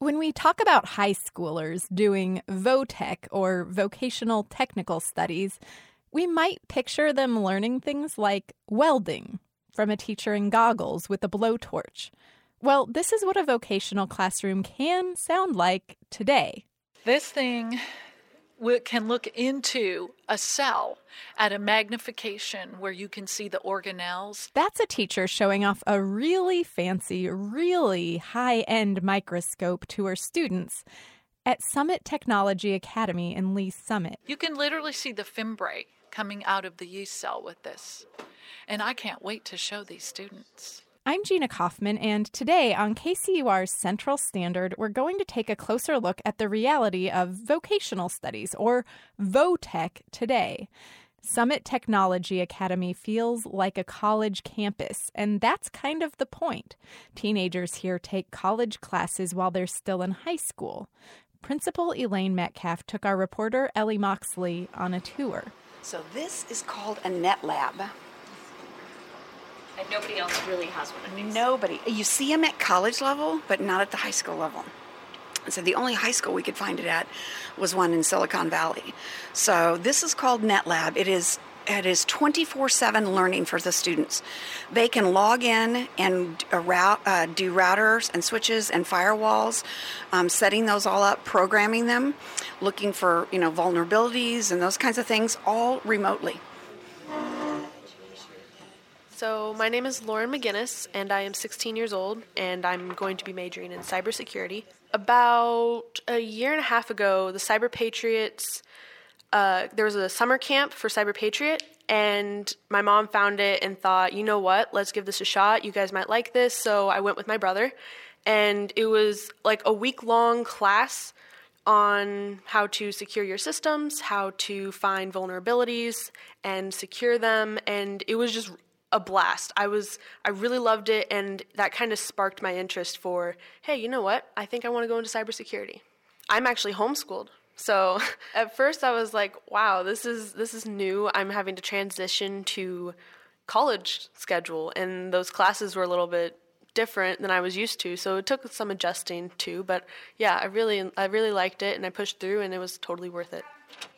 When we talk about high schoolers doing VOTech or vocational technical studies, we might picture them learning things like welding from a teacher in goggles with a blowtorch. Well, this is what a vocational classroom can sound like today. This thing can look into a cell at a magnification where you can see the organelles. That's a teacher showing off a really fancy, really high-end microscope to her students at Summit Technology Academy in Lee's Summit. You can literally see the fimbriae coming out of the yeast cell with this. And I can't wait to show these students. I'm Gina Kaufman, and today on KCUR's Central Standard, we're going to take a closer look at the reality of vocational studies, or VOTech, today. Summit Technology Academy feels like a college campus, and that's kind of the point. Teenagers here take college classes while they're still in high school. Principal Elaine Metcalf took our reporter Ellie Moxley on a tour. So this is called a net lab. And nobody else really has one of these. Nobody. You see them at college level, but not at the high school level. So the only high school we could find it at was one in Silicon Valley. So this is called NetLab. It is 24/7 learning for the students. They can log in and do routers and switches and firewalls, setting those all up, programming them, looking for vulnerabilities and those kinds of things, all remotely. So my name is Lauren McGinnis, and I am 16 years old, and I'm going to be majoring in cybersecurity. About a year and a half ago, the Cyber Patriots, there was a summer camp for Cyber Patriot, and my mom found it and thought, you know what, let's give this a shot. You guys might like this. So I went with my brother, and it was like a week-long class on how to secure your systems, how to find vulnerabilities and secure them, and it was just a blast. I really loved it, and that kind of sparked my interest for, hey, you know what? I think I want to go into cybersecurity. I'm actually homeschooled. So at first I was like, wow, this is new. I'm having to transition to college schedule, and those classes were a little bit different than I was used to. So it took some adjusting too, but yeah, I really liked it, and I pushed through, and it was totally worth it.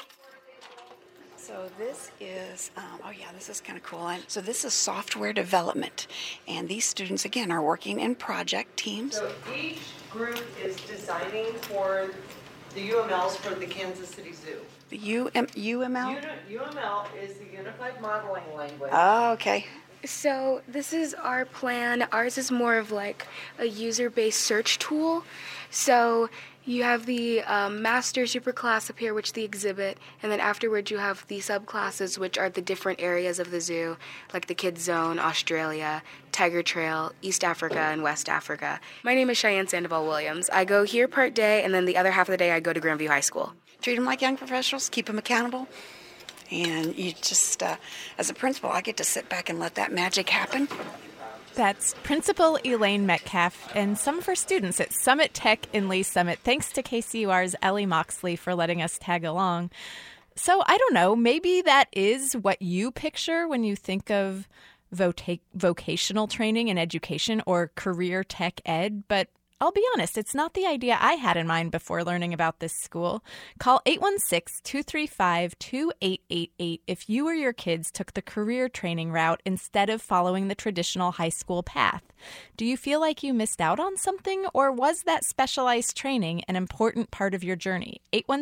So this is, this is kind of cool. And so this is software development. And these students, again, are working in project teams. So each group is designing for the UMLs for the Kansas City Zoo. The UML? UML is the Unified Modeling Language. Oh, okay. So this is our plan. Ours is more of like a user-based search tool. So you have the master superclass up here, which is the exhibit, and then afterwards you have the subclasses, which are the different areas of the zoo, like the Kids Zone, Australia, Tiger Trail, East Africa, and West Africa. My name is Cheyenne Sandoval Williams. I go here part day, and then the other half of the day I go to Grandview High School. Treat them like young professionals, keep them accountable, and you just, as a principal, I get to sit back and let that magic happen. That's Principal Elaine Metcalf and some of her students at Summit Tech in Lee's Summit. Thanks to KCUR's Ellie Moxley for letting us tag along. So I don't know, maybe that is what you picture when you think of vocational training and education or career tech ed, but I'll be honest, it's not the idea I had in mind before learning about this school. Call 816-235-2888 if you or your kids took the career training route instead of following the traditional high school path. Do you feel like you missed out on something, or was that specialized training an important part of your journey?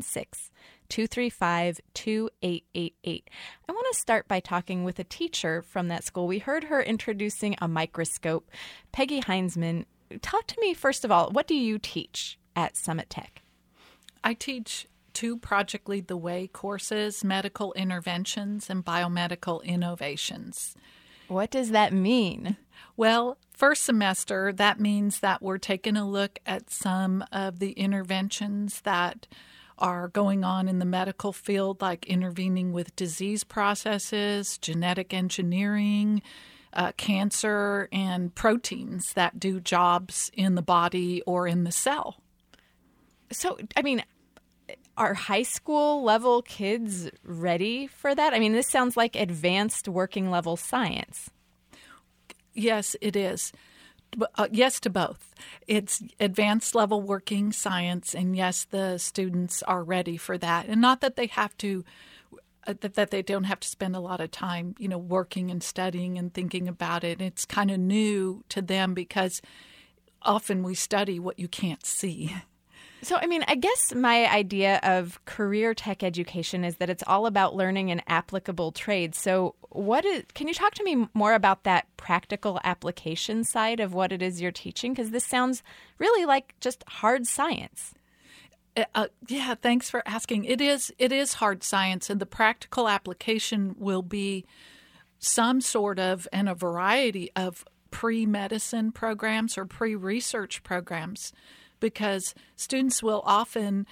816-235-2888. I want to start by talking with a teacher from that school. We heard her introducing a microscope. Peggy Heinzman, talk to me, first of all, what do you teach at Summit Tech? I teach 2 Project Lead the Way courses, medical interventions and biomedical innovations. What does that mean? Well, first semester, that means that we're taking a look at some of the interventions that are going on in the medical field, like intervening with disease processes, genetic engineering, cancer, and proteins that do jobs in the body or in the cell. So, I mean, are high school level kids ready for that? I mean, this sounds like advanced working level science. Yes, it is. Yes to both. It's advanced level working science, and yes, the students are ready for that. And not that they have to, that they don't have to spend a lot of time, working and studying and thinking about it. It's kind of new to them because often we study what you can't see. So, I guess my idea of career tech education is that it's all about learning an applicable trade. So can you talk to me more about that practical application side of what it is you're teaching? Because this sounds really like just hard science. Yeah, thanks for asking. It is hard science, and the practical application will be some sort of and a variety of pre-medicine programs or pre-research programs, because students will often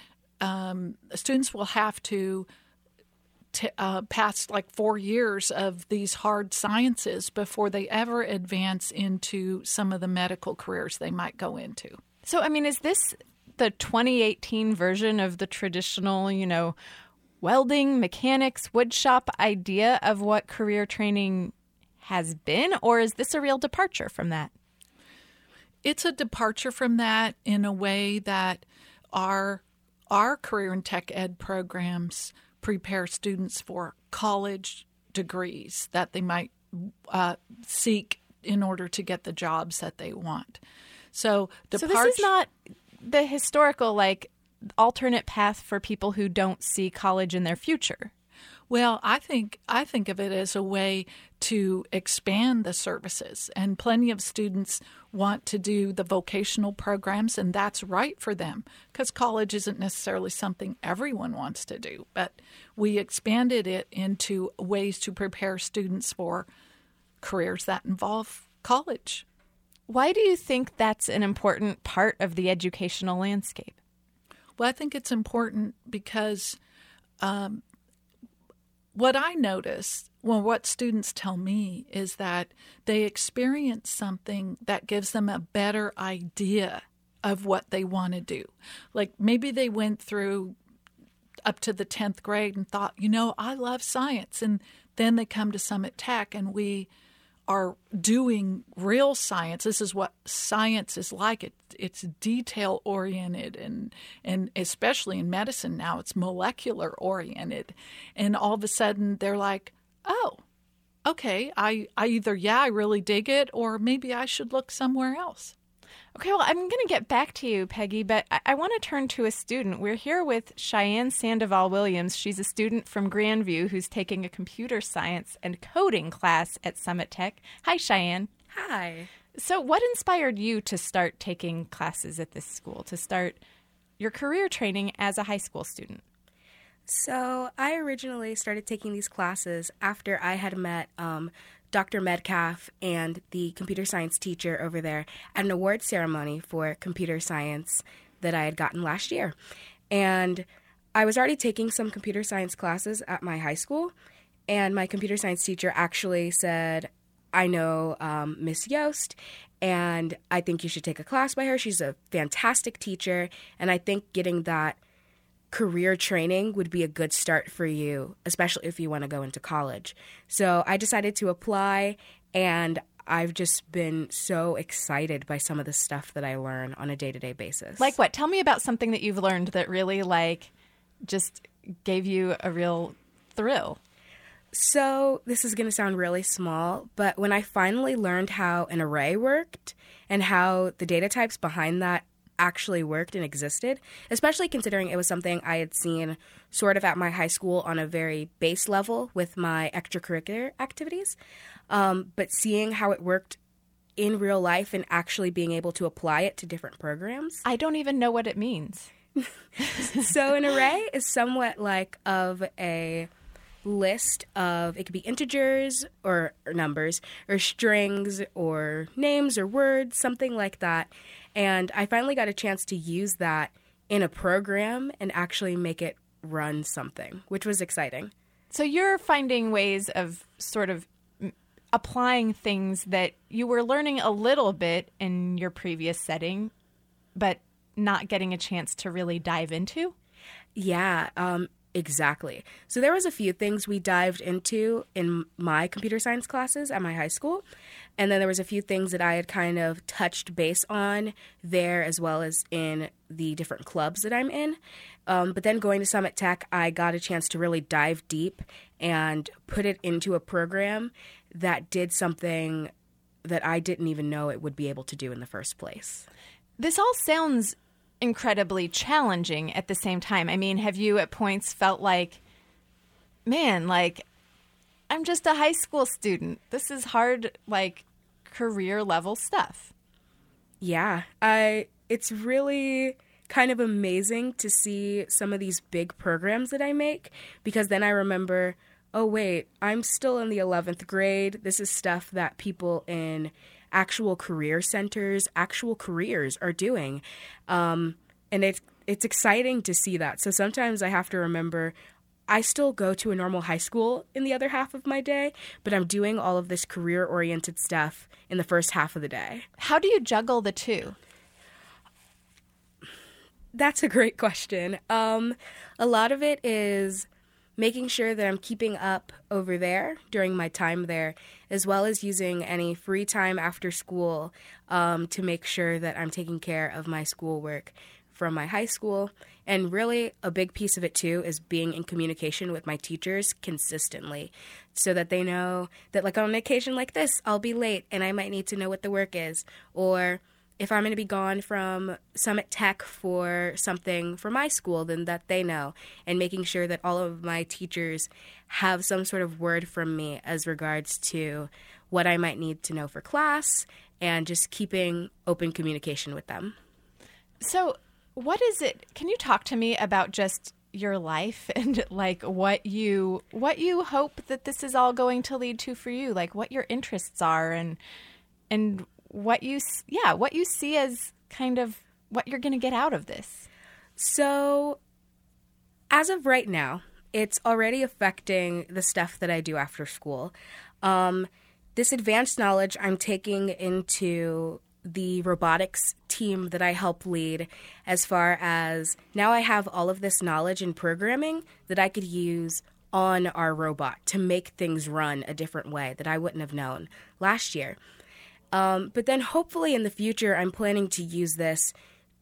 have to pass like 4 years of these hard sciences before they ever advance into some of the medical careers they might go into. So, is this the 2018 version of the traditional, welding, mechanics, woodshop idea of what career training has been, or is this a real departure from that? It's a departure from that in a way that our career and tech ed programs prepare students for college degrees that they might seek in order to get the jobs that they want. So this is not the historical, alternate path for people who don't see college in their future. Well, I think of it as a way to expand the services, and plenty of students want to do the vocational programs, and that's right for them because college isn't necessarily something everyone wants to do. But we expanded it into ways to prepare students for careers that involve college. Why do you think that's an important part of the educational landscape? Well, I think it's important because what I notice, what students tell me is that they experience something that gives them a better idea of what they want to do. Like maybe they went through up to the 10th grade and thought, I love science. And then they come to Summit Tech and we are doing real science. This is what science is like. It's detail oriented and especially in medicine now, it's molecular oriented. And all of a sudden they're like, oh, okay, I really dig it, or maybe I should look somewhere else. Okay, well, I'm going to get back to you, Peggy, but I want to turn to a student. We're here with Cheyenne Sandoval-Williams. She's a student from Grandview who's taking a computer science and coding class at Summit Tech. Hi, Cheyenne. Hi. So what inspired you to start taking classes at this school, to start your career training as a high school student? So I originally started taking these classes after I had met Dr. Metcalf and the computer science teacher over there at an award ceremony for computer science that I had gotten last year. And I was already taking some computer science classes at my high school, and my computer science teacher actually said, I know Miss Yost, and I think you should take a class by her. She's a fantastic teacher, and I think getting that career training would be a good start for you, especially if you want to go into college. So I decided to apply, and I've just been so excited by some of the stuff that I learn on a day-to-day basis. Like what? Tell me about something that you've learned that really just gave you a real thrill. So this is going to sound really small, but when I finally learned how an array worked and how the data types behind that actually worked and existed, especially considering it was something I had seen sort of at my high school on a very base level with my extracurricular activities, but seeing how it worked in real life and actually being able to apply it to different programs. I don't even know what it means. So an array is somewhat like of a list of, it could be integers or numbers or strings or names or words, something like that. And I finally got a chance to use that in a program and actually make it run something, which was exciting. So you're finding ways of sort of applying things that you were learning a little bit in your previous setting, but not getting a chance to really dive into? Yeah. Exactly. So there was a few things we dived into in my computer science classes at my high school. And then there was a few things that I had kind of touched base on there as well as in the different clubs that I'm in. But then going to Summit Tech, I got a chance to really dive deep and put it into a program that did something that I didn't even know it would be able to do in the first place. This all sounds incredibly challenging at the same time. I mean, have you at points felt like, man, like, I'm just a high school student. This is hard, like, career level stuff. Yeah, it's really kind of amazing to see some of these big programs that I make, because then I remember, oh, wait, I'm still in the 11th grade. This is stuff that people in actual career centers, actual careers are doing. And it's exciting to see that. So sometimes I have to remember I still go to a normal high school in the other half of my day, but I'm doing all of this career-oriented stuff in the first half of the day. How do you juggle the two? That's a great question. A lot of it is making sure that I'm keeping up over there during my time there, as well as using any free time after school to make sure that I'm taking care of my schoolwork from my high school. And really, a big piece of it, too, is being in communication with my teachers consistently so that they know that, like, on an occasion like this, I'll be late and I might need to know what the work is. Or if I'm going to be gone from Summit Tech for something for my school, then that they know. And making sure that all of my teachers have some sort of word from me as regards to what I might need to know for class, and just keeping open communication with them. So what is it? Can you talk to me about just your life and like what you hope that this is all going to lead to for you? Like what your interests are and what you see as kind of what you're going to get out of this. So as of right now, it's already affecting the stuff that I do after school. This advanced knowledge I'm taking into the robotics team that I help lead, as far as now I have all of this knowledge in programming that I could use on our robot to make things run a different way that I wouldn't have known last year. But then hopefully in the future, I'm planning to use this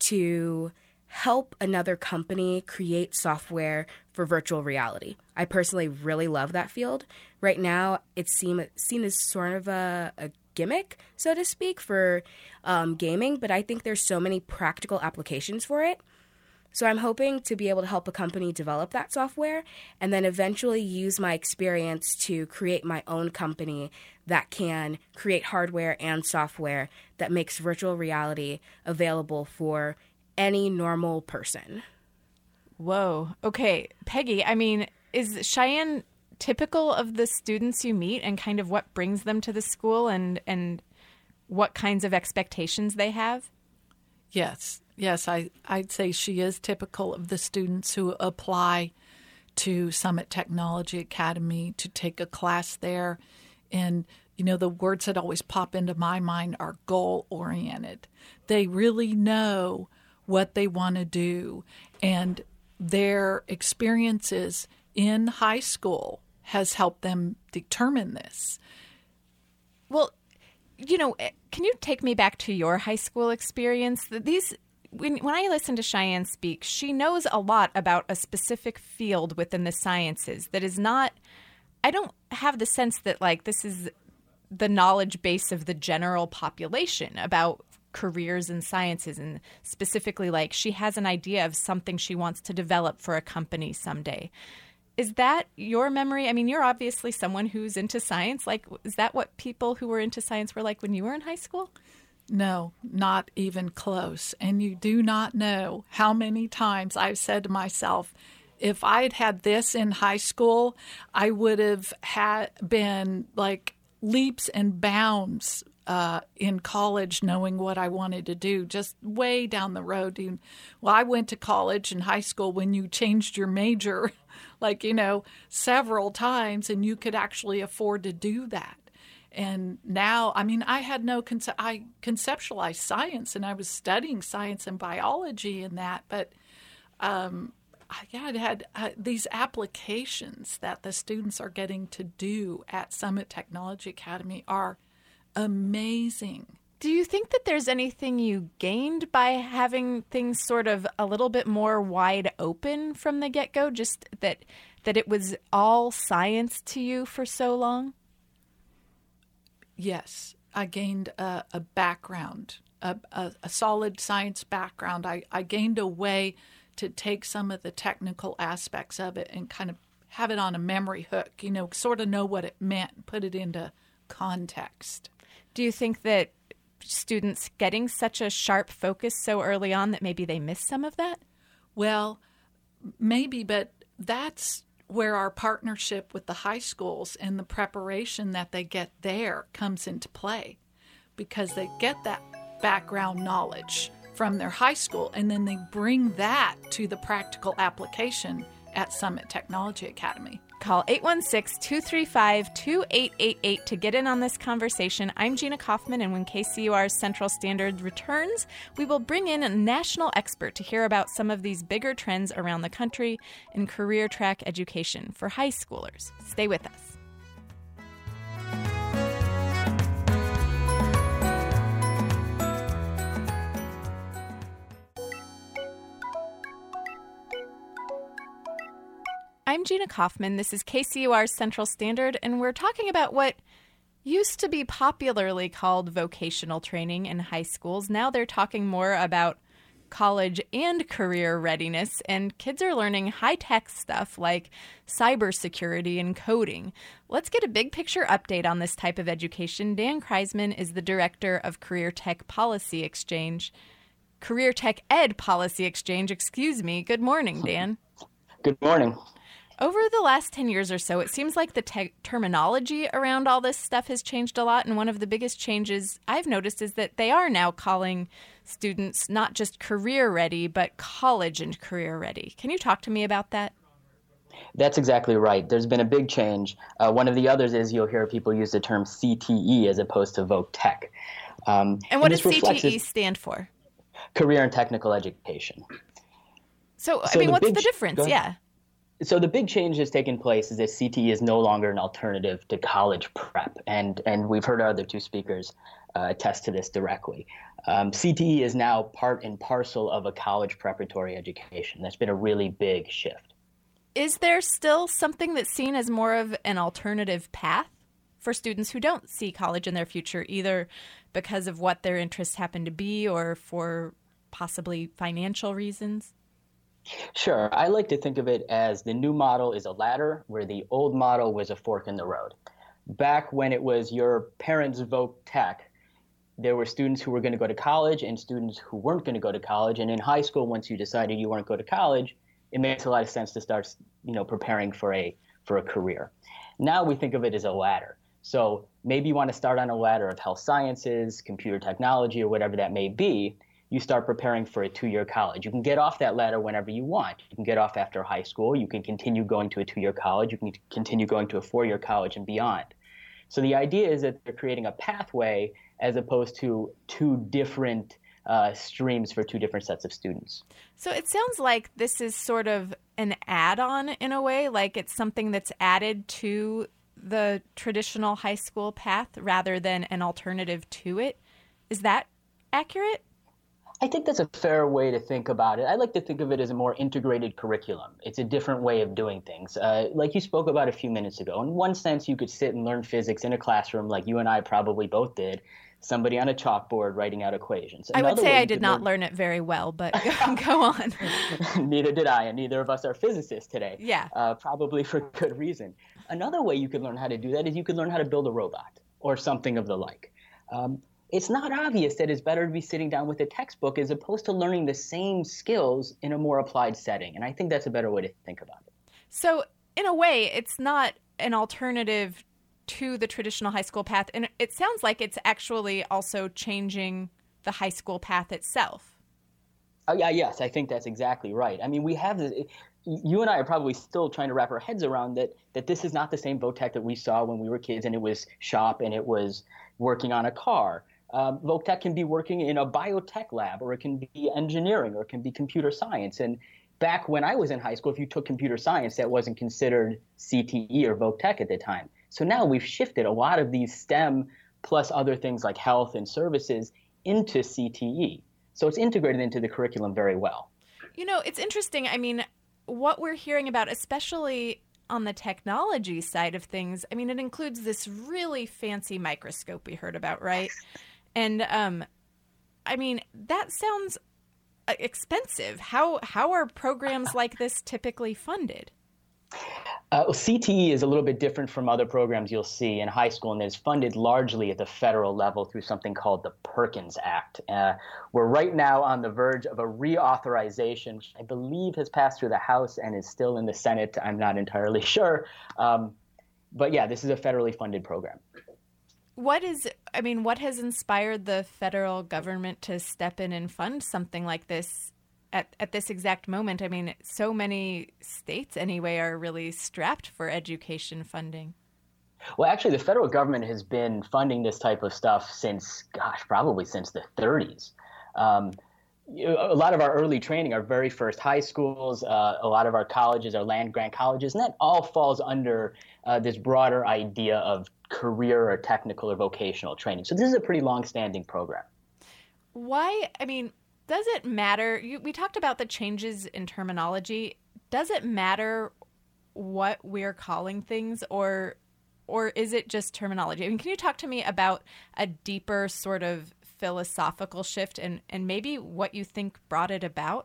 to help another company create software for virtual reality. I personally really love that field. Right now, it's seen as sort of a gimmick, so to speak, for gaming, but I think there's so many practical applications for it. So I'm hoping to be able to help a company develop that software and then eventually use my experience to create my own company that can create hardware and software that makes virtual reality available for any normal person. Whoa. Okay. Peggy, I mean, is Cheyenne typical of the students you meet and kind of what brings them to the school and what kinds of expectations they have? Yes, I'd say she is typical of the students who apply to Summit Technology Academy to take a class there. And, you know, the words that always pop into my mind are goal-oriented. They really know what they want to do, and their experiences in high school has helped them determine this. Well, you know, can you take me back to your high school experience? When I listen to Cheyenne speak, she knows a lot about a specific field within the sciences that is not, I don't have the sense that like this is the knowledge base of the general population about careers in sciences, and specifically like she has an idea of something she wants to develop for a company someday. Is that your memory? I mean, you're obviously someone who's into science. Like, is that what people who were into science were like when you were in high school? No, not even close. And you do not know how many times I've said to myself, if I'd had this in high school, I would have been like leaps and bounds in college, knowing what I wanted to do, just way down the road. Well, I went to college and high school when you changed your major, like, you know, several times, and you could actually afford to do that. And now, I mean, I had no I conceptualized science, and I was studying science and biology and that, but Yeah, it had these applications that the students are getting to do at Summit Technology Academy are amazing. Do you think that there's anything you gained by having things sort of a little bit more wide open from the get-go, just that it was all science to you for so long? Yes, I gained a background, a solid science background. I gained a way to take some of the technical aspects of it and kind of have it on a memory hook, sort of know what it meant, put it into context. Do you think that students getting such a sharp focus so early on that maybe they miss some of that? Well, maybe, but that's where our partnership with the high schools and the preparation that they get there comes into play, because they get that background knowledge from their high school, and then they bring that to the practical application at Summit Technology Academy. Call 816-235-2888 to get in on this conversation. I'm Gina Kaufman, and when KCUR's Central Standard returns, we will bring in a national expert to hear about some of these bigger trends around the country in career track education for high schoolers. Stay with us. I'm Gina Kaufman. This is KCUR's Central Standard, and we're talking about what used to be popularly called vocational training in high schools. Now they're talking more about college and career readiness, and kids are learning high-tech stuff like cybersecurity and coding. Let's get a big picture update on this type of education. Dan Kreisman is the director of Career Tech Ed Policy Exchange. Good morning, Dan. Good morning. Over the last 10 years or so, it seems like the terminology around all this stuff has changed a lot, and one of the biggest changes I've noticed is that they are now calling students not just career ready, but college and career ready. Can you talk to me about that? That's exactly right. There's been a big change. One of the others is you'll hear people use the term CTE as opposed to Voc Tech. And what does CTE stand for? Career and Technical Education. So what's the difference? Yeah. So the big change that's taken place is that CTE is no longer an alternative to college prep, and we've heard our other two speakers attest to this directly. CTE is now part and parcel of a college preparatory education. That's been a really big shift. Is there still something that's seen as more of an alternative path for students who don't see college in their future, either because of what their interests happen to be or for possibly financial reasons? Sure. I like to think of it as the new model is a ladder where the old model was a fork in the road. Back when it was your parents' Voc Tech, there were students who were going to go to college and students who weren't going to go to college. And in high school, once you decided you weren't going to go to college, it makes a lot of sense to start, preparing for a career. Now we think of it as a ladder. So maybe you want to start on a ladder of health sciences, computer technology, or whatever that may be. You start preparing for a 2-year college. You can get off that ladder whenever you want. You can get off after high school. You can continue going to a 2-year college. You can continue going to a 4-year college and beyond. So the idea is that they're creating a pathway as opposed to two different streams for two different sets of students. So it sounds like this is sort of an add-on in a way, like it's something that's added to the traditional high school path rather than an alternative to it. Is that accurate? I think that's a fair way to think about it. I like to think of it as a more integrated curriculum. It's a different way of doing things. Like you spoke about a few minutes ago, in one sense, you could sit and learn physics in a classroom like you and I probably both did, somebody on a chalkboard writing out equations. I would say I did not learn it very well, but go on. Neither did I, and neither of us are physicists today. Yeah. Probably for good reason. Another way you could learn how to do that is you could learn how to build a robot or something of the like. It's not obvious that it's better to be sitting down with a textbook as opposed to learning the same skills in a more applied setting. And I think that's a better way to think about it. So in a way, it's not an alternative to the traditional high school path. And it sounds like it's actually also changing the high school path itself. Oh, yeah, yes, I think that's exactly right. I mean, we have this. You and I are probably still trying to wrap our heads around that this is not the same Voc Tech that we saw when we were kids and it was shop and it was working on a car. Voc Tech can be working in a biotech lab, or it can be engineering, or it can be computer science. And back when I was in high school, if you took computer science, that wasn't considered CTE or Voc Tech at the time. So now we've shifted a lot of these STEM plus other things like health and services into CTE. So it's integrated into the curriculum very well. You know, it's interesting. I mean, what we're hearing about, especially on the technology side of things, I mean, it includes this really fancy microscope we heard about, right? And I mean, that sounds expensive. How are programs like this typically funded? CTE is a little bit different from other programs you'll see in high school, and it's funded largely at the federal level through something called the Perkins Act. We're right now on the verge of a reauthorization, which I believe has passed through the House and is still in the Senate. I'm not entirely sure. But yeah, this is a federally funded program. What has inspired the federal government to step in and fund something like this at this exact moment? I mean, so many states anyway are really strapped for education funding. Well, actually, the federal government has been funding this type of stuff since, probably since the 30s. A lot of our early training, our very first high schools, a lot of our colleges are land-grant colleges, and that all falls under this broader idea of career or technical or vocational training. So this is a pretty long-standing program. Why? I mean, does it matter? We talked about the changes in terminology. Does it matter what we're calling things, or is it just terminology? I mean, can you talk to me about a deeper sort of philosophical shift and maybe what you think brought it about?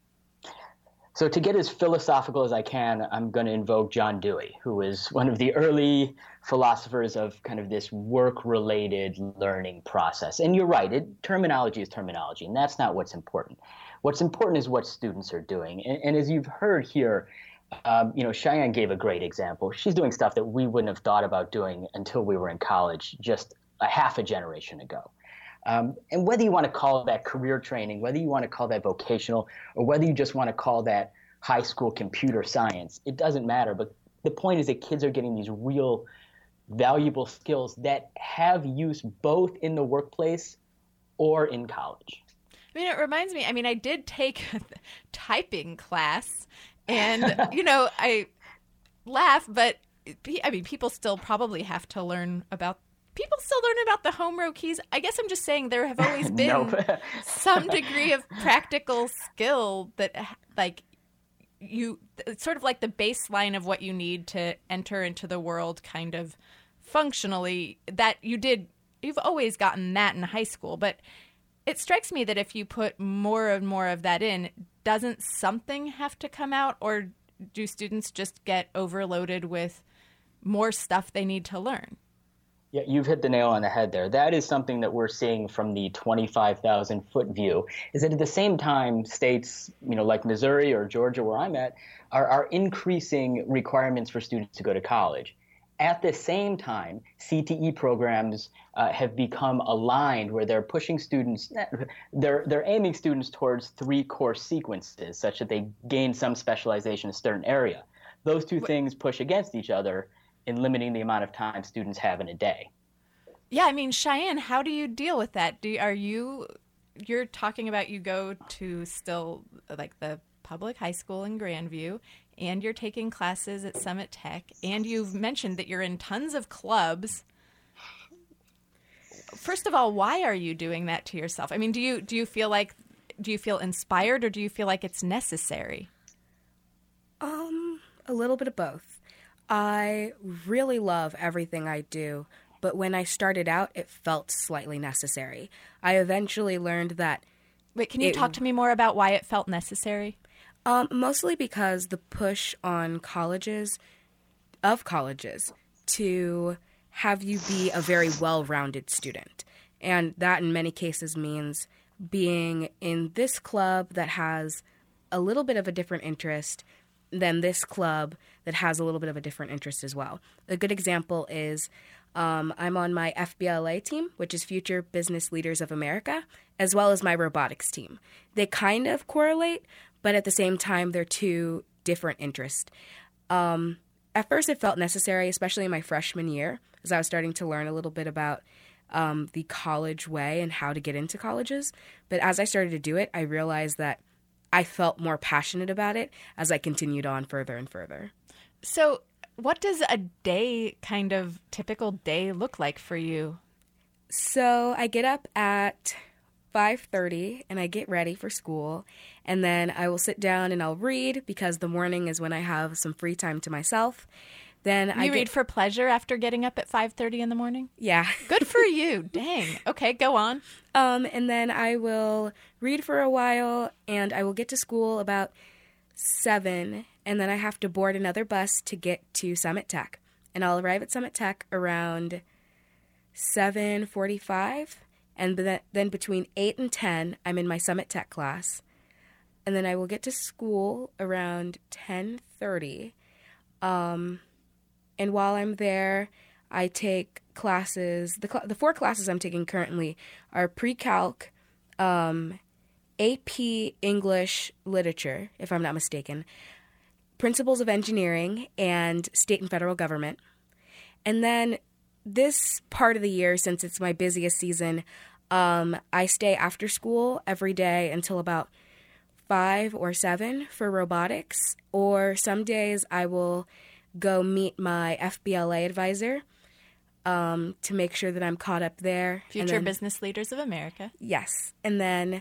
So to get as philosophical as I can, I'm going to invoke John Dewey, who is one of the early philosophers of kind of this work-related learning process. And you're right, terminology is terminology, and that's not what's important. What's important is what students are doing. And as you've heard here, Cheyenne gave a great example. She's doing stuff that we wouldn't have thought about doing until we were in college just a half a generation ago. And whether you want to call that career training, whether you want to call that vocational, or whether you just want to call that high school computer science, it doesn't matter. But the point is that kids are getting these real valuable skills that have use both in the workplace or in college. I mean, it reminds me, I did take a typing class, and, I laugh, but, people still probably have to learn about People still learn about the home row keys. I guess I'm just saying there have always been some degree of practical skill that, it's sort of like the baseline of what you need to enter into the world kind of functionally, that you've always gotten that in high school. But it strikes me that if you put more and more of that in, doesn't something have to come out, or do students just get overloaded with more stuff they need to learn? Yeah, you've hit the nail on the head there. That is something that we're seeing from the 25,000-foot view, is that at the same time, states, like Missouri or Georgia, where I'm at, are increasing requirements for students to go to college. At the same time, CTE programs have become aligned where they're pushing students, they're aiming students towards 3 course sequences such that they gain some specialization in a certain area. Those two things push against each other in limiting the amount of time students have in a day. Yeah, Cheyenne, how do you deal with that? You're talking about you go to still like the public high school in Grandview, and you're taking classes at Summit Tech, and you've mentioned that you're in tons of clubs. First of all, why are you doing that to yourself? Do you feel inspired, or do you feel like it's necessary? A little bit of both. I really love everything I do, but when I started out, it felt slightly necessary. I eventually learned that... Wait, can you talk to me more about why it felt necessary? Mostly because the push on colleges to have you be a very well-rounded student. And that in many cases means being in this club that has a little bit of a different interest than this club that has a little bit of a different interest as well. A good example is I'm on my FBLA team, which is Future Business Leaders of America, as well as my robotics team. They kind of correlate, but at the same time, they're two different interests. At first, it felt necessary, especially in my freshman year, as I was starting to learn a little bit about the college way and how to get into colleges. But as I started to do it, I realized that I felt more passionate about it as I continued on further and further. So what does a day, kind of typical day, look like for you? So I get up at 5:30 and I get ready for school, and then I will sit down and I'll read because the morning is when I have some free time to myself. Then I read for pleasure after getting up at 5:30 in the morning? Yeah. Good for you. Dang. Okay, go on. And then I will read for a while, and I will get to school about 7, and then I have to board another bus to get to Summit Tech. And I'll arrive at Summit Tech around 7:45, and then between 8 and 10, I'm in my Summit Tech class. And then I will get to school around 10:30. And while I'm there, I take classes. The 4 classes I'm taking currently are Pre-Calc, AP English Literature, if I'm not mistaken, Principles of Engineering, and State and Federal Government. And then this part of the year, since it's my busiest season, I stay after school every day until about 5 or 7 for robotics, or some days I will go meet my FBLA advisor to make sure that I'm caught up there. Future Business Leaders of America. Yes. And then,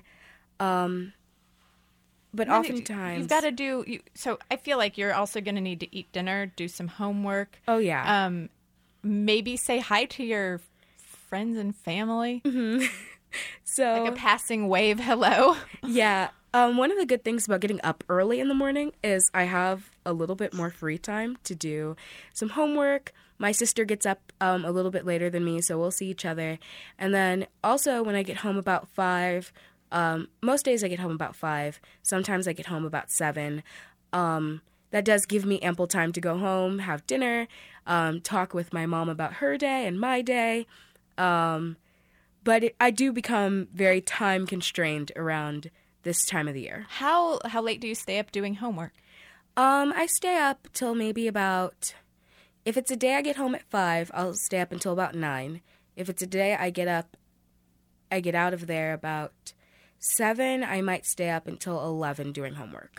but oftentimes... You've got to do... So I feel like you're also going to need to eat dinner, do some homework. Oh, yeah. Maybe say hi to your friends and family. Mm-hmm. So like a passing wave hello. Yeah. One of the good things about getting up early in the morning is I have a little bit more free time to do some homework. My sister gets up a little bit later than me, so we'll see each other. And then also when I get home about 5, most days I get home about 5. Sometimes I get home about 7. That does give me ample time to go home, have dinner, talk with my mom about her day and my day. But I do become very time constrained around this time of the year. How late do you stay up doing homework? I stay up till maybe about, if it's a day I get home at 5, I'll stay up until about 9. If it's a day I get out of there about 7, I might stay up until 11 doing homework.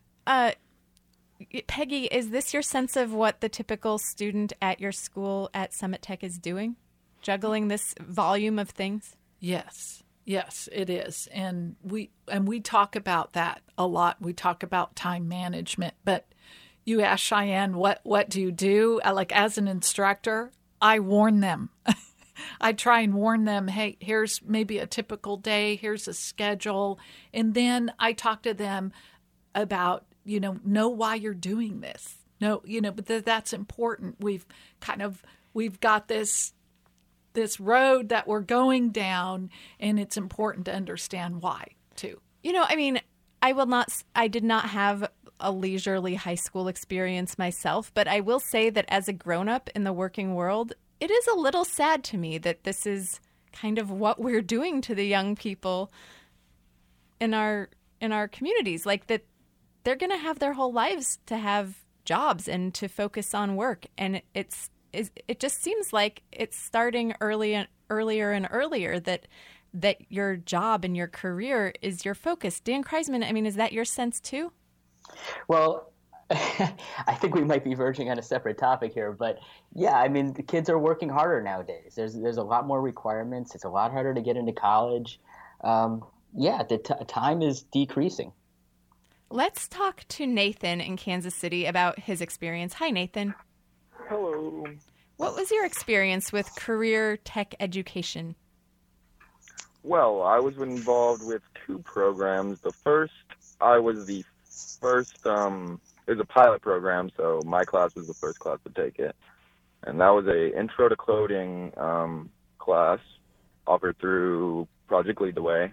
Peggy, is this your sense of what the typical student at your school at Summit Tech is doing? Juggling this volume of things? Yes. Yes, it is. And we talk about that a lot. We talk about time management. But you ask Cheyenne, what do you do? Like as an instructor, I warn them. I try and warn them, hey, here's maybe a typical day, here's a schedule. And then I talk to them about, know why you're doing this. But that's important. We've got this road that we're going down, and it's important to understand why, too. I did not have a leisurely high school experience myself, but I will say that as a grown-up in the working world, it is a little sad to me that this is kind of what we're doing to the young people in our communities, like that they're going to have their whole lives to have jobs and to focus on work, and it just seems like it's starting earlier and earlier that your job and your career is your focus. Dan Kreisman, is that your sense too? Well, I think we might be verging on a separate topic here, but yeah, the kids are working harder nowadays. There's a lot more requirements. It's a lot harder to get into college. The time is decreasing. Let's talk to Nathan in Kansas City about his experience. Hi, Nathan. Hello. What was your experience with career tech education? Well, I was involved with 2 programs. The first, I was the first, it was a pilot program, so my class was the first class to take it. And that was a Intro to Coding class offered through Project Lead the Way.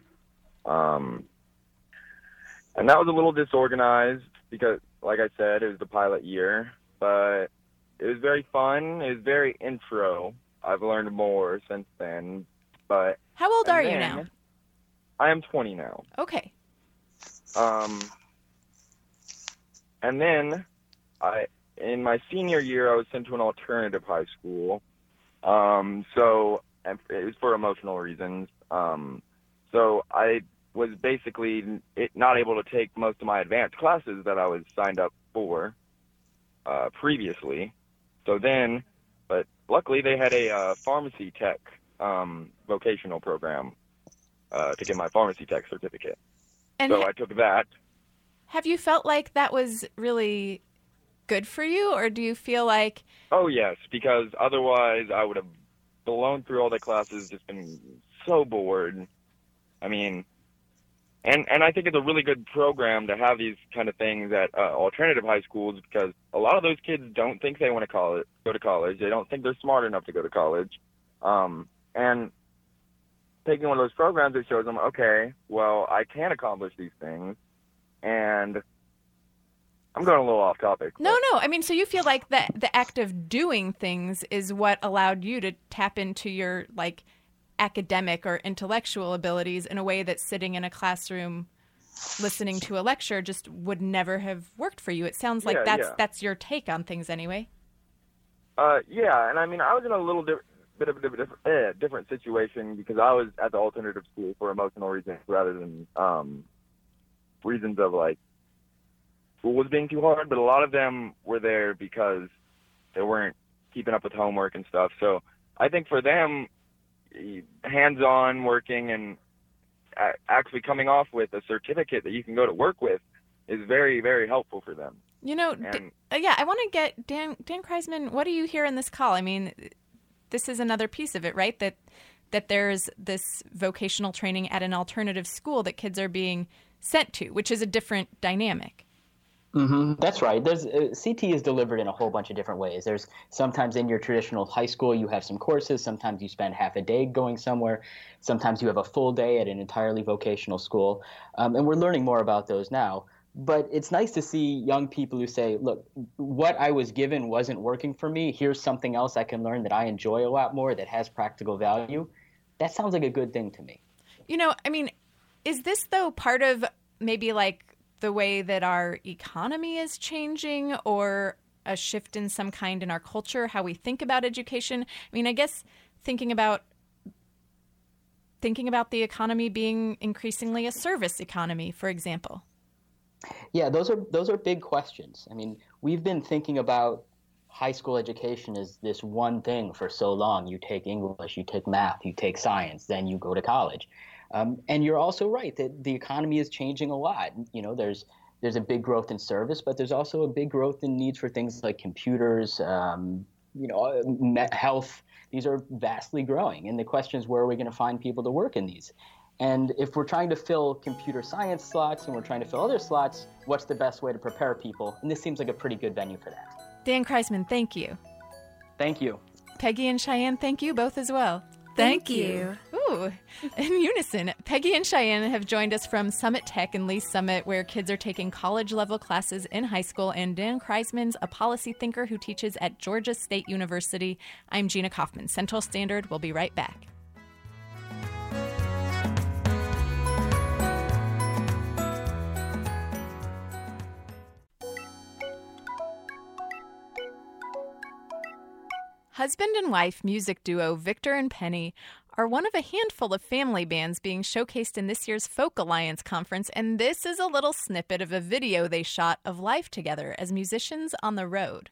And that was a little disorganized because, like I said, it was the pilot year, but it was very fun. It was very intro. I've learned more since then. But how old are you now? I am 20 now. Okay. And then in my senior year, I was sent to an alternative high school. So it was for emotional reasons. So I was basically not able to take most of my advanced classes that I was signed up for previously. So then, but luckily they had a pharmacy tech vocational program to get my pharmacy tech certificate. And so I took that. Have you felt like that was really good for you, or do you feel like... Oh, yes, because otherwise I would have blown through all the classes, just been so bored. I mean, and I think it's a really good program to have these kind of things at alternative high schools, because a lot of those kids don't think they want to go to college. They don't think they're smart enough to go to college. And taking one of those programs, it shows them, okay, well, I can accomplish these things. And I'm going a little off topic. No. I mean, so you feel like the act of doing things is what allowed you to tap into your, like, academic or intellectual abilities in a way that sitting in a classroom listening to a lecture just would never have worked for you. It sounds like that's your take on things anyway. Yeah, and I mean, I was in a little bit of a different situation because I was at the alternative school for emotional reasons rather than reasons of, like, school was being too hard, but a lot of them were there because they weren't keeping up with homework and stuff. So I think for them, hands-on working and actually coming off with a certificate that you can go to work with is very, very helpful for them. You know, I want to get Dan Kreisman, what do you hear in this call? I mean, this is another piece of it, right? That there's this vocational training at an alternative school that kids are being sent to, which is a different dynamic. Mm-hmm. That's right. There's CT is delivered in a whole bunch of different ways. There's sometimes in your traditional high school you have some courses. Sometimes you spend half a day going somewhere. Sometimes you have a full day at an entirely vocational school. And we're learning more about those now. But it's nice to see young people who say, look, what I was given wasn't working for me. Here's something else I can learn that I enjoy a lot more, that has practical value. That sounds like a good thing to me. You know, I mean, is this, though, part of maybe like the way that our economy is changing, or a shift in some kind in our culture, how we think about education? I mean, I guess thinking about the economy being increasingly a service economy, for example. Yeah, those are big questions. I mean, we've been thinking about high school education as this one thing for so long. You take English, you take math, you take science, then you go to college. And you're also right that the economy is changing a lot. You know, there's a big growth in service, but there's also a big growth in needs for things like computers, health. These are vastly growing. And the question is, where are we going to find people to work in these? And if we're trying to fill computer science slots and we're trying to fill other slots, what's the best way to prepare people? And this seems like a pretty good venue for that. Dan Kreisman, thank you. Thank you. Peggy and Cheyenne, thank you both as well. Thank you. Ooh, in unison. Peggy and Cheyenne have joined us from Summit Tech in Lee Summit, where kids are taking college-level classes in high school, and Dan Kreisman's a policy thinker who teaches at Georgia State University. I'm Gina Kaufman. Central Standard. We'll be right back. Husband and wife music duo Victor and Penny are one of a handful of family bands being showcased in this year's Folk Alliance Conference, and this is a little snippet of a video they shot of life together as musicians on the road.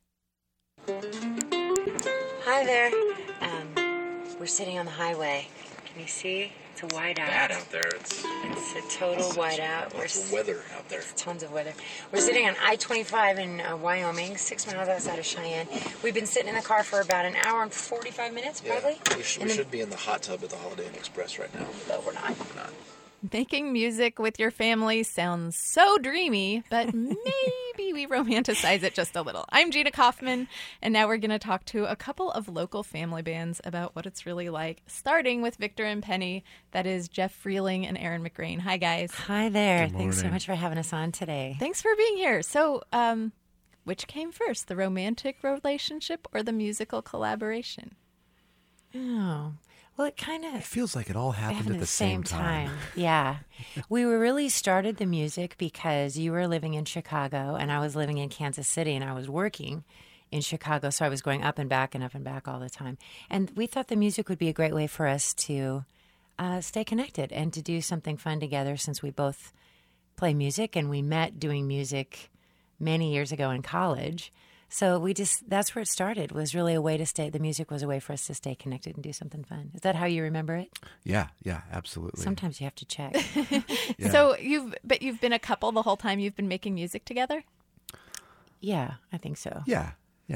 Hi there. We're sitting on the highway. Can you see? It's a whiteout. Bad out there. It's a total whiteout. Lots of weather out there. Tons of weather. We're sitting on I-25 in Wyoming, 6 miles outside of Cheyenne. We've been sitting in the car for about an hour and 45 minutes, probably. We should be in the hot tub at the Holiday Inn Express right now. But we're not. Making music with your family sounds so dreamy, but maybe we romanticize it just a little. I'm Gina Kaufman, and now we're going to talk to a couple of local family bands about what it's really like, starting with Victor and Penny. That is Jeff Freeling and Aaron McGrain. Hi, guys. Hi there. Thanks so much for having us on today. Thanks for being here. So, which came first, the romantic relationship or the musical collaboration? Oh, well, it feels like it all happened at the same time. Yeah. We really started the music because you were living in Chicago and I was living in Kansas City, and I was working in Chicago. So I was going up and back all the time. And we thought the music would be a great way for us to stay connected and to do something fun together, since we both play music and we met doing music many years ago in college. So that's where it started, was really a way to stay. The music was a way for us to stay connected and do something fun. Is that how you remember it? Yeah, absolutely. Sometimes you have to check. Yeah. So you've been a couple the whole time you've been making music together? Yeah, I think so. Yeah.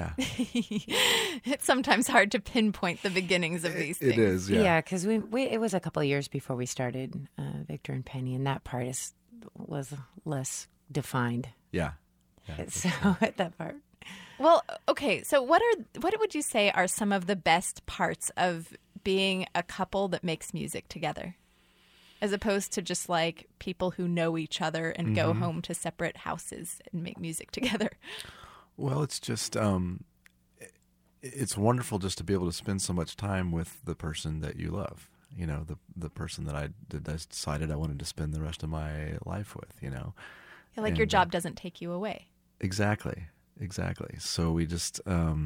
It's sometimes hard to pinpoint the beginnings of these things. It is, yeah. Yeah, because it was a couple of years before we started Victor and Penny, and that part was less defined. Yeah. So at that part. Well, okay. So what would you say are some of the best parts of being a couple that makes music together, as opposed to just like people who know each other and go home to separate houses and make music together? Well, it's just it's wonderful just to be able to spend so much time with the person that you love. You know, the person that I decided I wanted to spend the rest of my life with. You know, your job doesn't take you away. Exactly. So we just,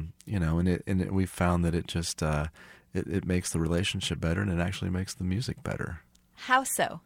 we found that it just, it makes the relationship better, and it actually makes the music better. How so?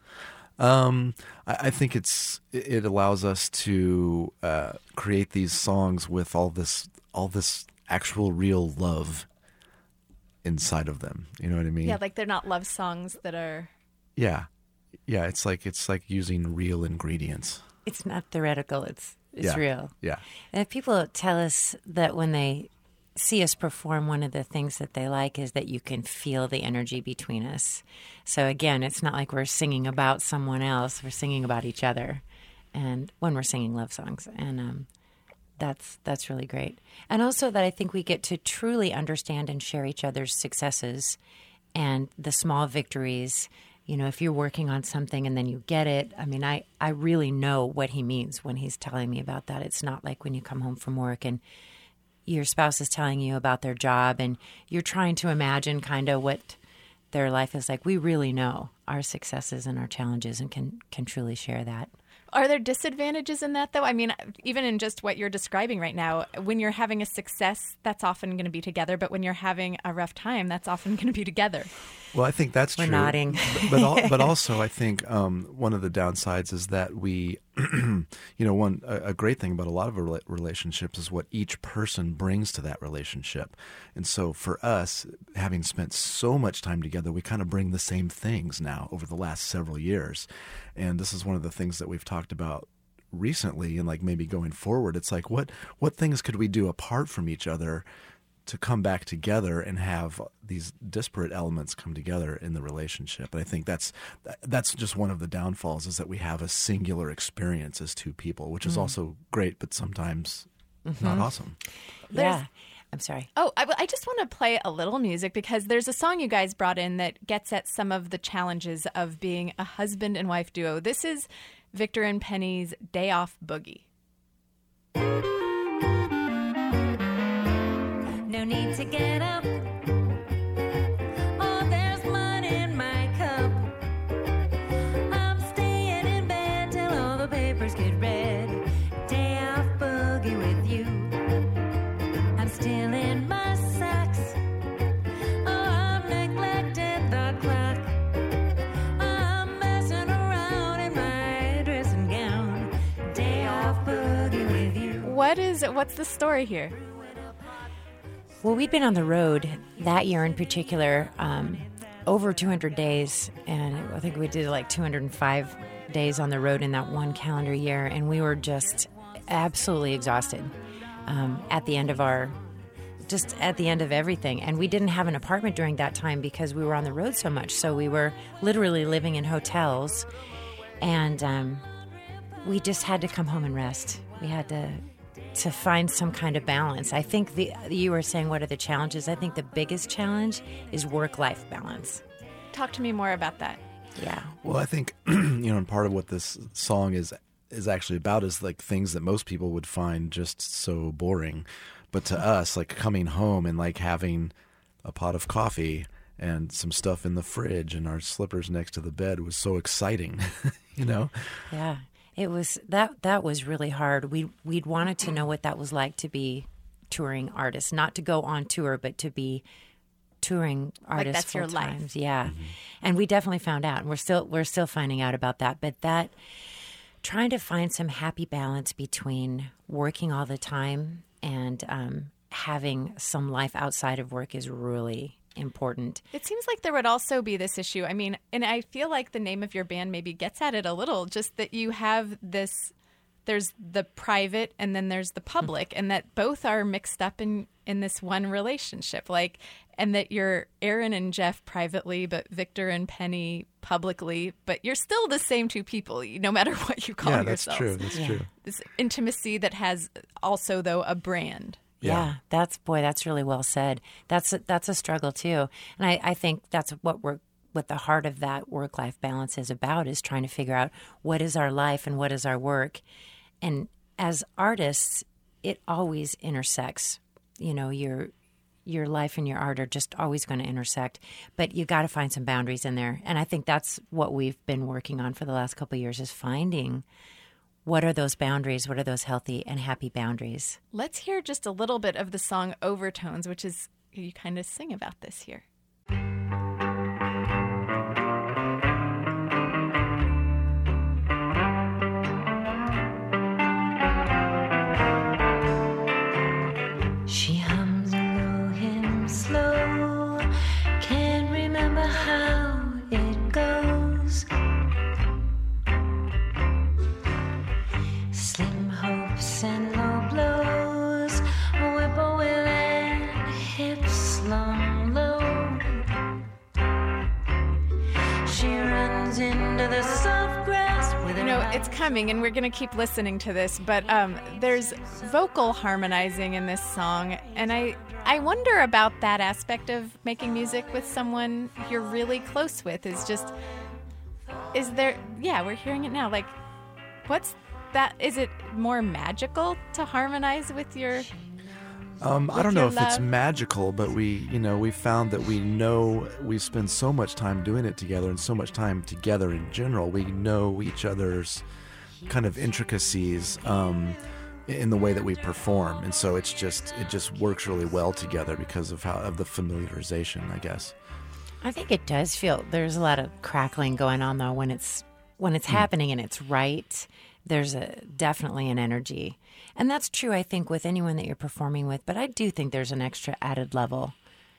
I think it allows us to create these songs with all this actual real love inside of them. You know what I mean? Yeah, like they're not love songs that are. Yeah. It's like using real ingredients. It's not theoretical. It's real. Yeah. And if people tell us that when they see us perform, one of the things that they like is that you can feel the energy between us. So again, it's not like we're singing about someone else. We're singing about each other, and when we're singing love songs, and that's really great. And also that I think we get to truly understand and share each other's successes and the small victories. You know, if you're working on something and then you get it, I mean, I really know what he means when he's telling me about that. It's not like when you come home from work and your spouse is telling you about their job and you're trying to imagine kind of what their life is like. We really know our successes and our challenges and can truly share that. Are there disadvantages in that, though? I mean, even in just what you're describing right now, when you're having a success, that's often going to be together. But when you're having a rough time, that's often going to be together. Well, I think that's true. We're nodding. But also, I think one of the downsides is that we, a great thing about a lot of relationships is what each person brings to that relationship. And so for us, having spent so much time together, we kind of bring the same things now over the last several years. And this is one of the things that we've talked about recently, and like maybe going forward, it's like what things could we do apart from each other to come back together and have these disparate elements come together in the relationship. And I think that's just one of the downfalls, is that we have a singular experience as two people, which is also great, but sometimes not awesome. Yeah. I'm sorry. Oh, I just want to play a little music because there's a song you guys brought in that gets at some of the challenges of being a husband and wife duo. This is Victor and Penny's Day Off Boogie. No need to get up. Oh, there's mud in my cup. I'm staying in bed till all the papers get read. Day off boogie with you. I'm still in my socks. Oh, I'm neglecting the clock. I'm messing around in my dressing gown. Day off boogie with you. What's the story here? Well, we'd been on the road that year in particular, over 200 days, and I think we did like 205 days on the road in that one calendar year, and we were just absolutely exhausted at the end of everything. And we didn't have an apartment during that time because we were on the road so much, so we were literally living in hotels, and we just had to come home and rest. We had to find some kind of balance. I think you were saying, what are the challenges? I think the biggest challenge is work-life balance. Talk to me more about that. Yeah. Well, I think, and part of what this song is actually about is like things that most people would find just so boring. But to us, like coming home and like having a pot of coffee and some stuff in the fridge and our slippers next to the bed was so exciting, Yeah. It was that was really hard. We'd wanted to know what that was like to be touring artists, not to go on tour, but to be touring artist that's your full life. times. Yeah. And we definitely found out, and we're still finding out about that. But that trying to find some happy balance between working all the time and having some life outside of work is really important. It seems like there would also be this issue. I mean, and I feel like the name of your band maybe gets at it a little, just that you have this, there's the private and then there's the public, and that both are mixed up in this one relationship. Like, and that you're Aaron and Jeff privately, but Victor and Penny publicly, but you're still the same two people, no matter what you call yourselves. Yeah, that's true. This intimacy that has also, though, a brand. Yeah, that's really well said. That's a struggle too, and I think that's what the heart of that work-life balance is about, is trying to figure out what is our life and what is our work. And as artists, it always intersects. You know, your life and your art are just always going to intersect, but you got to find some boundaries in there. And I think that's what we've been working on for the last couple of years, is finding what are those boundaries, what are those healthy and happy boundaries. Let's hear just a little bit of the song Overtones, which is, you kind of sing about this here. She hums a low hymn slow, can't remember how it goes. Slim hopes and low blows, whippoorwill and hips long low. She runs into the soft grass with her It's coming, and we're going to keep listening to this, but there's vocal harmonizing in this song, and I wonder about that aspect of making music with someone you're really close with. We're hearing it now. Like, what's that? Is it more magical to harmonize with your I don't know if it's love? magical, but we found that we spend so much time doing it together and so much time together in general. We know each other's kind of intricacies in the way that we perform, and so it just works really well together because of the familiarization, I guess. I think it does feel there's a lot of crackling going on though when it's happening and it's right. There's definitely an energy. And that's true, I think, with anyone that you're performing with. But I do think there's an extra added level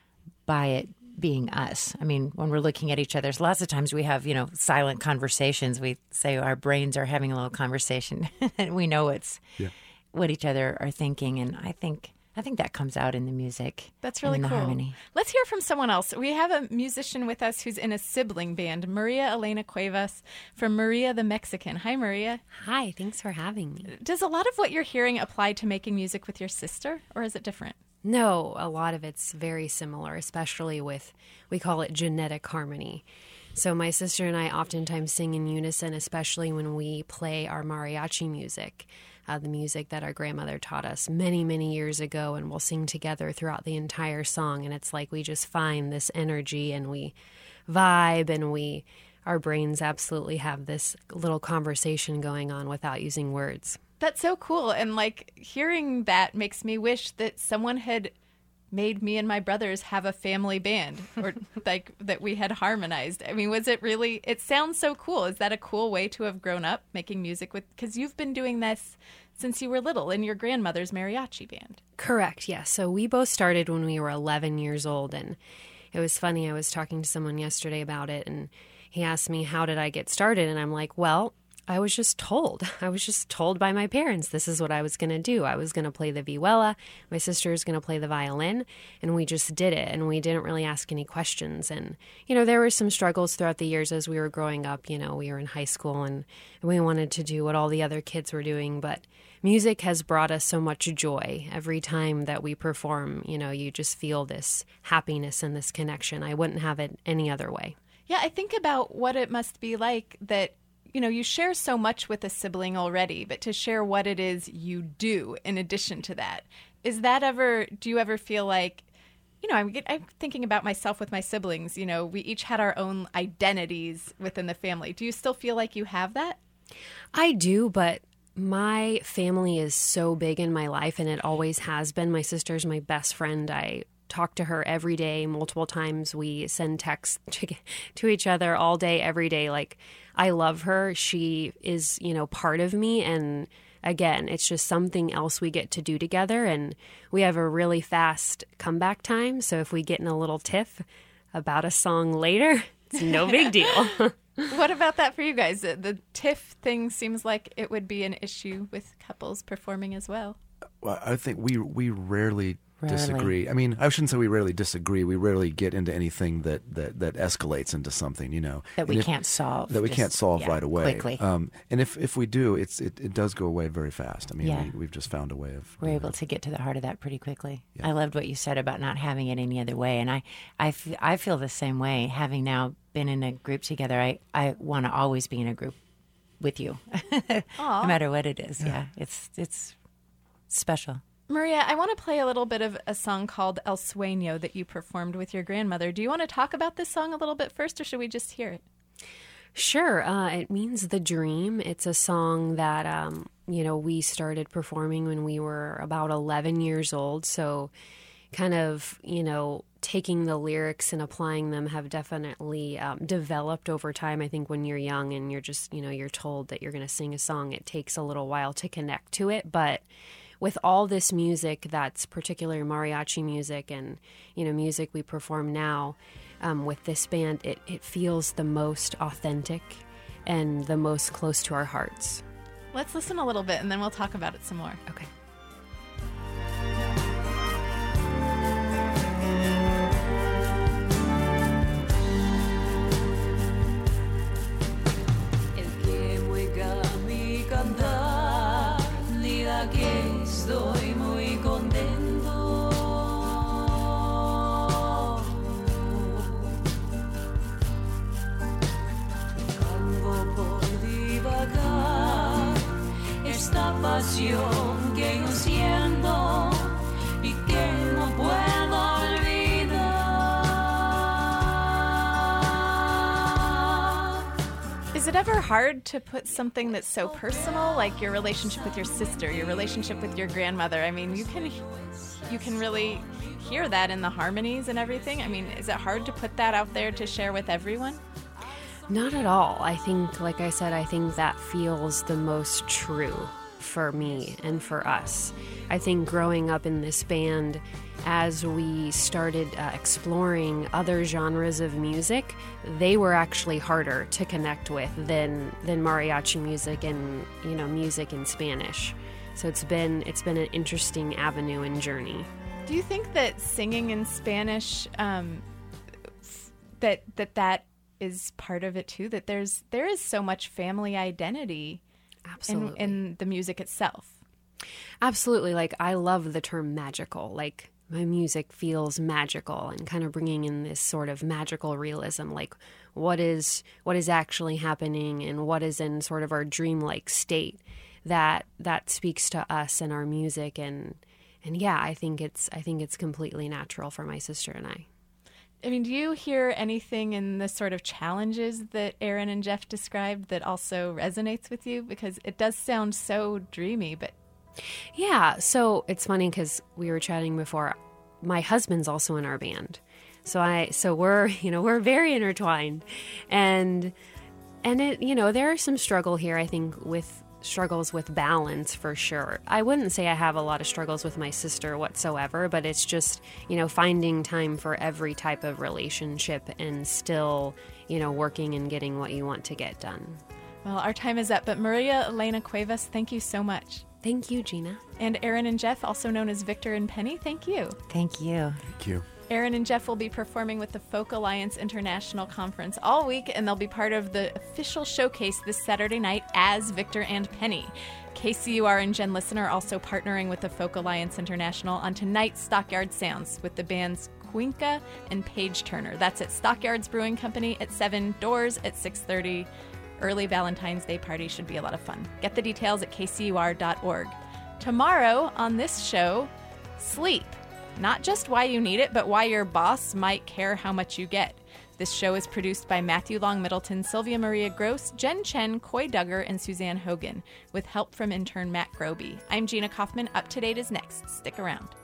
by it being us. I mean, when we're looking at each other, lots of times we have, silent conversations. We say our brains are having a little conversation and we know what each other are thinking. And I think that comes out in the music. That's really and in cool. the harmony. Let's hear from someone else. We have a musician with us who's in a sibling band, Maria Elena Cuevas from Maria the Mexican. Hi, Maria. Hi, thanks for having me. Does a lot of what you're hearing apply to making music with your sister, or is it different? No, a lot of it's very similar, especially with, we call it genetic harmony. So my sister and I oftentimes sing in unison, especially when we play our mariachi music. The music that our grandmother taught us many, many years ago, and we'll sing together throughout the entire song. And it's like we just find this energy and we vibe, and our brains absolutely have this little conversation going on without using words. That's so cool. And like hearing that makes me wish that someone had made me and my brothers have a family band, or like that we had harmonized. I mean, was it really, it sounds so cool. Is that a cool way to have grown up making music with, because you've been doing this since you were little in your grandmother's mariachi band. Correct, yes. So we both started when we were 11 years old, and it was funny. I was talking to someone yesterday about it, and he asked me, how did I get started? And I'm like, well, I was just told. I was just told by my parents this is what I was going to do. I was going to play the vihuela. My sister was going to play the violin, and we just did it, and we didn't really ask any questions. And, there were some struggles throughout the years as we were growing up. We were in high school, and we wanted to do what all the other kids were doing, but music has brought us so much joy. Every time that we perform, you just feel this happiness and this connection. I wouldn't have it any other way. Yeah, I think about what it must be like that you share so much with a sibling already, but to share what it is you do in addition to that, do you ever feel like, I'm thinking about myself with my siblings, we each had our own identities within the family. Do you still feel like you have that? I do, but my family is so big in my life, and it always has been. My sister's my best friend. I talk to her every day, multiple times. We send texts to each other all day, every day. Like, I love her. She is, part of me. And again, it's just something else we get to do together. And we have a really fast comeback time. So if we get in a little tiff about a song later, it's no big deal. What about that for you guys? The tiff thing seems like it would be an issue with couples performing as well. Well, I think we rarely disagree. I mean, I shouldn't say we rarely disagree. We rarely get into anything that escalates into something, that we can't solve. That we can't solve right away. Quickly. And if we do, it does go away very fast. I mean, we've just found a way of. We're able to get to the heart of that pretty quickly. Yeah. I loved what you said about not having it any other way, and I feel the same way. Having now been in a group together, I want to always be in a group with you, no matter what it is. Yeah, it's special. Maria, I want to play a little bit of a song called El Sueño that you performed with your grandmother. Do you want to talk about this song a little bit first, or should we just hear it? Sure. It means the dream. It's a song that, we started performing when we were about 11 years old. So kind of, taking the lyrics and applying them have definitely developed over time. I think when you're young and you're just, you're told that you're going to sing a song, it takes a little while to connect to it. But with all this music that's particularly mariachi music and, music we perform now with this band, it feels the most authentic and the most close to our hearts. Let's listen a little bit and then we'll talk about it some more. Okay. Que estoy muy contento. Canto por divagar esta pasión que yo siento y que no puedo olvidar. Is it ever hard to put something that's so personal, like your relationship with your sister, your relationship with your grandmother? I mean, you can really hear that in the harmonies and everything. I mean, is it hard to put that out there to share with everyone? Not at all. I think, like I said, I think that feels the most true for me and for us. I think growing up in this band, as we started exploring other genres of music, they were actually harder to connect with than mariachi music and music in Spanish. So it's been an interesting avenue and journey. Do you think that singing in Spanish that is part of it too? That there is so much family identity in the music itself. Absolutely. Like, I love the term magical. Like, my music feels magical and kind of bringing in this sort of magical realism, like what is actually happening and what is in sort of our dreamlike state that speaks to us and our music. And yeah, I think it's completely natural for my sister and I. I mean, do you hear anything in the sort of challenges that Aaron and Jeff described that also resonates with you? Because it does sound so dreamy, but... Yeah, so it's funny because we were chatting before. My husband's also in our band, so we're very intertwined, and it there are some struggle here. I think struggles with balance for sure. I wouldn't say I have a lot of struggles with my sister whatsoever, but it's just finding time for every type of relationship and still working and getting what you want to get done. Well, our time is up, but Maria Elena Cuevas, thank you so much. Thank you, Gina. And Aaron and Jeff, also known as Victor and Penny, thank you. Thank you. Thank you. Aaron and Jeff will be performing with the Folk Alliance International Conference all week, and they'll be part of the official showcase this Saturday night as Victor and Penny. KCUR and Jen Listen are also partnering with the Folk Alliance International on tonight's Stockyard Sounds with the bands Cuenca and Page Turner. That's at Stockyards Brewing Company at 7, doors at 6:30. Early Valentine's Day party should be a lot of fun. Get the details at kcur.org. Tomorrow on this show, sleep. Not just why you need it, but why your boss might care how much you get. This show is produced by Matthew Long Middleton, Sylvia Maria Gross, Jen Chen, Coy Duggar, and Suzanne Hogan, with help from intern Matt Groby. I'm Gina Kaufman. Up to Date is next. Stick around.